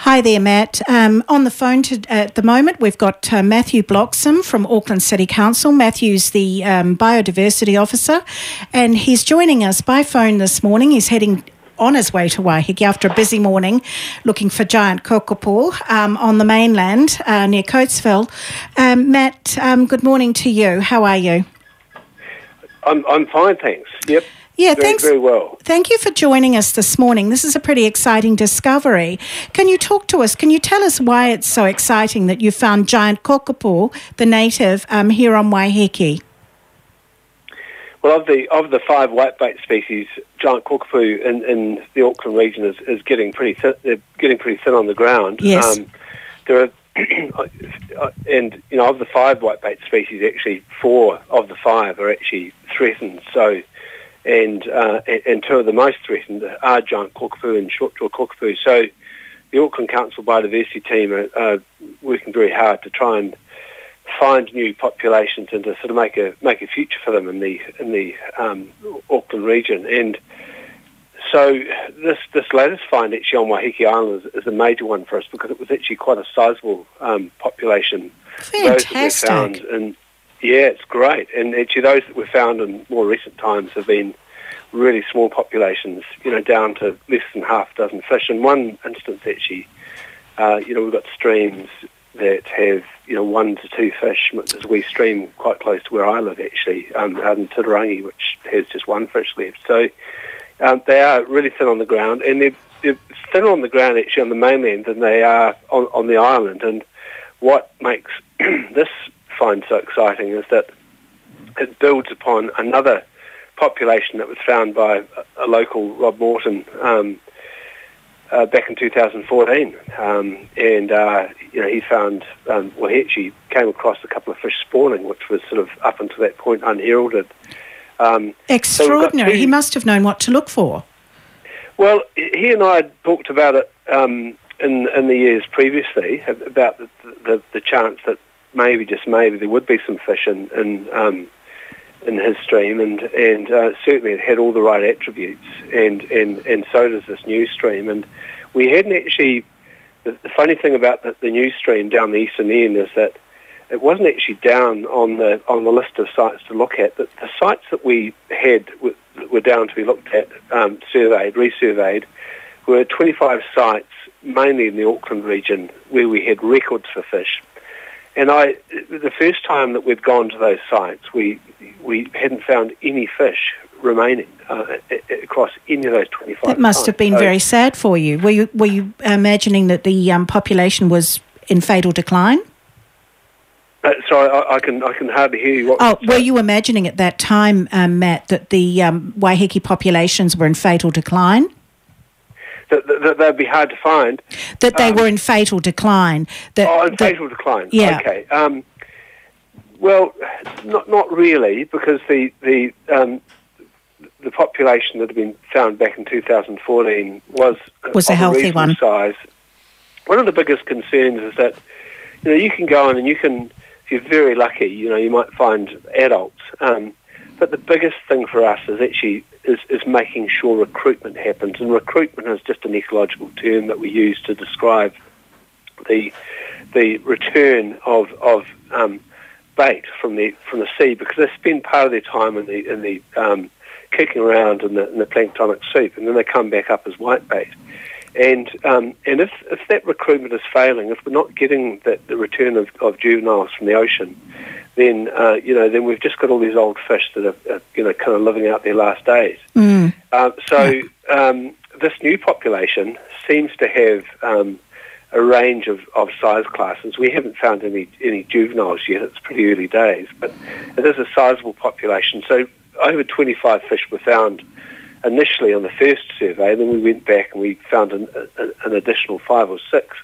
Hi there, Matt. On the phone at the moment, we've got Matthew Bloxham from Auckland City Council. Matthew's the Biodiversity Officer, and he's joining us by phone this morning. He's heading on his way to Waiheke after a busy morning looking for giant kakapo on the mainland near Coatesville. Matt, good morning to you. How are you? I'm fine, thanks. Yep. Yeah, thanks. Very well. Thank you for joining us this morning. This is a pretty exciting discovery. Can you talk to us? Can you tell us why it's so exciting that you found giant kakapo, the native, here on Waiheke? Well, of the 5 whitebait species, giant kakapo in the Auckland region is getting pretty thin. They're getting pretty thin on the ground. Yes. There are, and of the 5 whitebait species, actually 4 of the 5 are actually threatened. So. And 2 of the most threatened are giant kakapo and short-jaw kakapo. So the Auckland Council Biodiversity team are working very hard to try and find new populations and to sort of make a future for them in the Auckland region. And so this latest find actually on Waiheke Island is a major one for us because it was actually quite a sizable population. Fantastic. Those that we found in. Yeah, it's great. And actually those that were found in more recent times have been really small populations, down to less than half a dozen fish. In one instance, actually, we've got streams that have, 1 to 2 fish. There's a wee stream quite close to where I live, actually, out in Titirangi, which has just 1 fish left. So they are really thin on the ground, and they're thinner on the ground, actually, on the mainland than they are on the island. And what makes this find so exciting is that it builds upon another population that was found by a local, Rob Morton, back in 2014. He found, he actually came across a couple of fish spawning, which was sort of up until that point unheralded. Extraordinary. So he must have known what to look for. Well, he and I had talked about it in the years previously, about the chance that maybe, just maybe, there would be some fish in his stream, and certainly it had all the right attributes, and so does this new stream. And we hadn't actually. The funny thing about the new stream down the eastern end is that it wasn't actually down on the list of sites to look at. The sites that we had were down to be looked at, resurveyed, were 25 sites, mainly in the Auckland region, where we had records for fish. And the first time that we'd gone to those sites, we hadn't found any fish remaining across any of those 25 sites. That must have been very sad for you. Were you imagining that the population was in fatal decline? Sorry, I can hardly hear you. Were you imagining at that time, Matt, that the Waiheke populations were in fatal decline? That they'd be hard to find. That they were in fatal decline. Fatal decline. Yeah. Okay. Well, not really, because the population that had been found back in 2014 was a healthy one. Size. One of the biggest concerns is that you can go in and you can, if you're very lucky, you might find adults. But the biggest thing for us is actually is making sure recruitment happens, and recruitment is just an ecological term that we use to describe the return of bait from the sea, because they spend part of their time in the kicking around in the planktonic soup, and then they come back up as whitebait. And if that recruitment is failing, if we're not getting the return of juveniles from the ocean, then then we've just got all these old fish that are kind of living out their last days. Mm. This new population seems to have a range of size classes. We haven't found any juveniles yet. It's pretty early days, but it is a sizable population. So over 25 fish were found initially on the first survey, then we went back and we found an additional 5 or 6.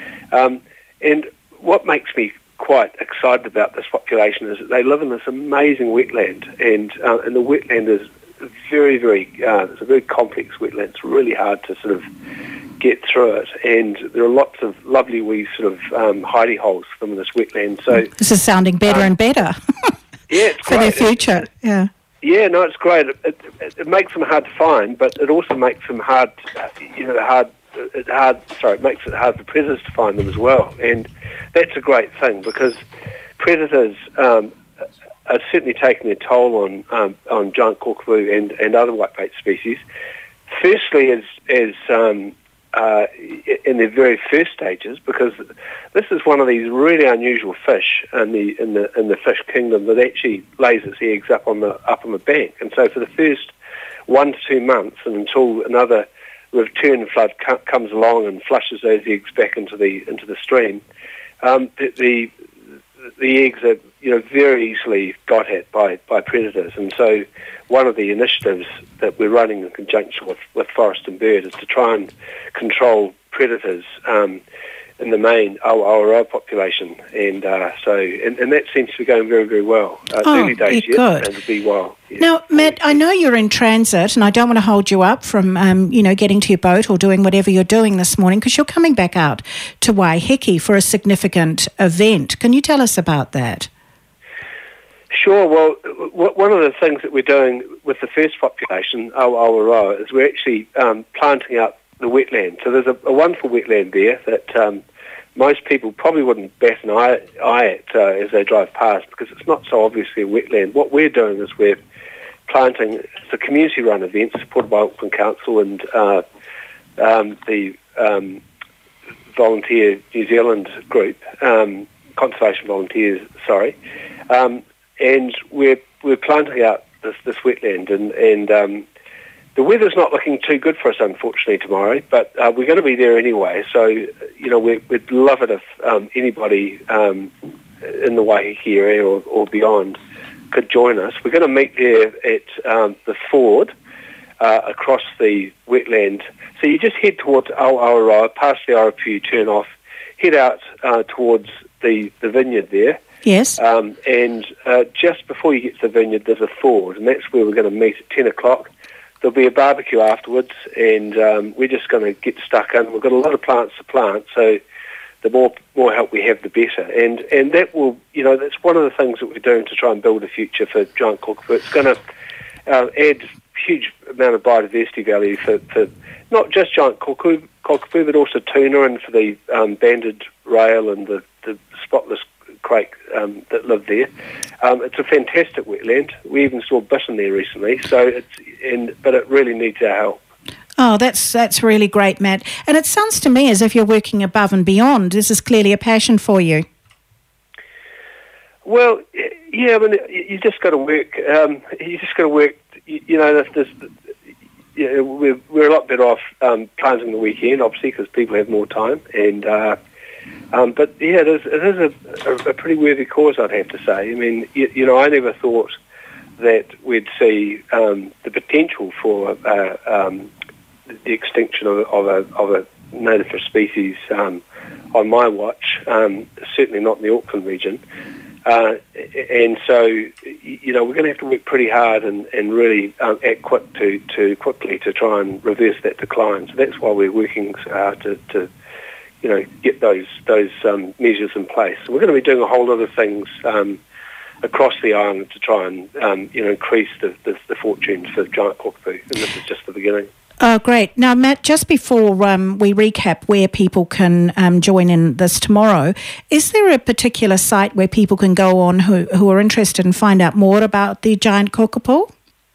And what makes me quite excited about this population is that they live in this amazing wetland, and the wetland is very, very, it's a very complex wetland. It's really hard to sort of get through it, and there are lots of lovely wee sort of hidey holes from this wetland. So this is sounding better and better. Yeah, it's for great. their future. Yeah. Yeah, no, it's great. It makes them hard to find, but it also makes them hard it hard. Sorry, it makes it hard for predators to find them as well, and that's a great thing because predators are certainly taking their toll on giant kōkapū and other whitebait species. Firstly, as in their very first stages, because this is one of these really unusual fish in the fish kingdom that actually lays its eggs up on the bank, and so for the first 1 to 2 months, and until another return flood comes along and flushes those eggs back into the stream, the eggs are very easily got at by predators, and so one of the initiatives that we're running in conjunction with Forest and Bird is to try and control predators in the main Aotearoa population, and that seems to be going very, very well. Early days yet, and it'll be well. Yeah. Now, Matt, I know you're in transit, and I don't want to hold you up from getting to your boat or doing whatever you're doing this morning, because you're coming back out to Waiheke for a significant event. Can you tell us about that? Sure. Well, one of the things that we're doing with the first population, Aotearoa, is we're actually planting out the wetland. So there's a wonderful wetland there that most people probably wouldn't bat an eye at as they drive past, because it's not so obviously a wetland. What we're doing is we're planting. It's a community-run event supported by Auckland Council and the Volunteer New Zealand group, Conservation Volunteers, sorry. And we're planting out this wetland, and the weather's not looking too good for us, unfortunately, tomorrow. But we're going to be there anyway. So we'd love it if anybody in the Waiheke area or beyond could join us. We're going to meet there at the ford across the wetland. So you just head towards Aotearoa, past the Arapu, turn off, head out towards the vineyard there. Yes. And just before you get to the vineyard, there's a ford, and that's where we're going to meet at 10 o'clock. There'll be a barbecue afterwards, and we're just going to get stuck in. We've got a lot of plants to plant, so the more help we have, the better. And that will, that's one of the things that we're doing to try and build a future for giant kōkapū. It's going to add huge amount of biodiversity value for not just giant kōkapū, but also tuna, and for the banded rail and the spotless crake that live there. It's a fantastic wetland. We even saw bittern there recently, but it really needs our help. Oh, that's really great, Matt. And it sounds to me as if you're working above and beyond. This is clearly a passion for you. Well, yeah, I mean, you just got to work. We're a lot better off planting the weekend, obviously, because people have more time, and but yeah, it is a pretty worthy cause, I'd have to say. I mean, I never thought that we'd see the potential for the extinction of a native fish species on my watch. Certainly not in the Auckland region, and so we're going to have to work pretty hard and really act quickly to try and reverse that decline. So that's why we're working so hard to get those measures in place. So we're going to be doing a whole lot of things across the island to try and increase the fortunes for giant kōkapū, and this is just the beginning. Oh, great. Now, Matt, just before we recap where people can join in this tomorrow, is there a particular site where people can go on who are interested and find out more about the giant kōkapū?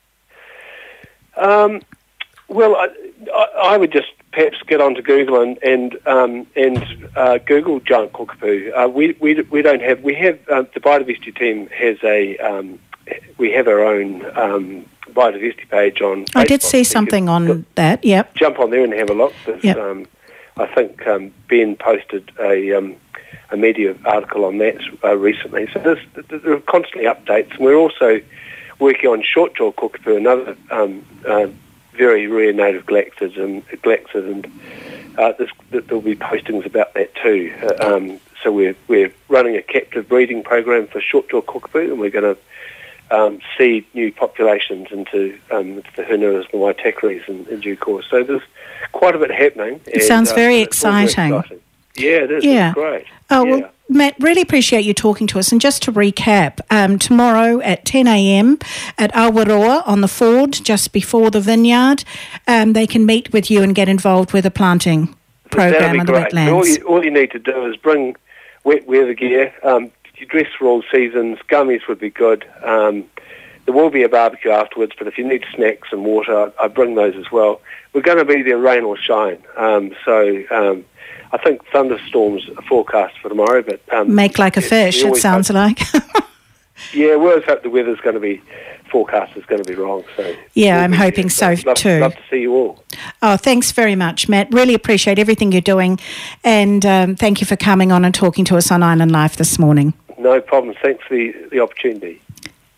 Well, I would just perhaps get onto Google and Google giant kōkapū. We don't have. We have the biodiversity team has we have our own biodiversity page on Facebook. I did see something on that. Yep. Jump on there and have a look. Yep. I think Ben posted a media article on that recently. So there are constantly updates. And we're also working on short-jaw kōkapū, another very rare native galactid, and there'll be postings about that too. So we're running a captive breeding program for short-jaw kōkapū, and we're going to seed new populations into the hunuras and waitakaris in due course. So there's quite a bit happening. It sounds very exciting. Yeah, it is. Yeah. It's great. Oh, yeah. Well, Matt, really appreciate you talking to us. And just to recap, tomorrow at 10 a.m. at Aotearoa on the ford, just before the vineyard, they can meet with you and get involved with the planting. program of the great. wetlands. All you need to do is bring wet weather gear. You dress for all seasons. Gummies would be good. There will be a barbecue afterwards, but if you need snacks and water, I bring those as well. We're going to be there rain or shine. I think thunderstorms are forecast for tomorrow. But make like a fish, it sounds like. Yeah, we always hope the weather's going to be forecast is going to be wrong. So yeah, I'm hoping so too. Love to see you all. Oh, thanks very much, Matt. Really appreciate everything you're doing, and thank you for coming on and talking to us on Island Life this morning. No problem. Thanks for the opportunity.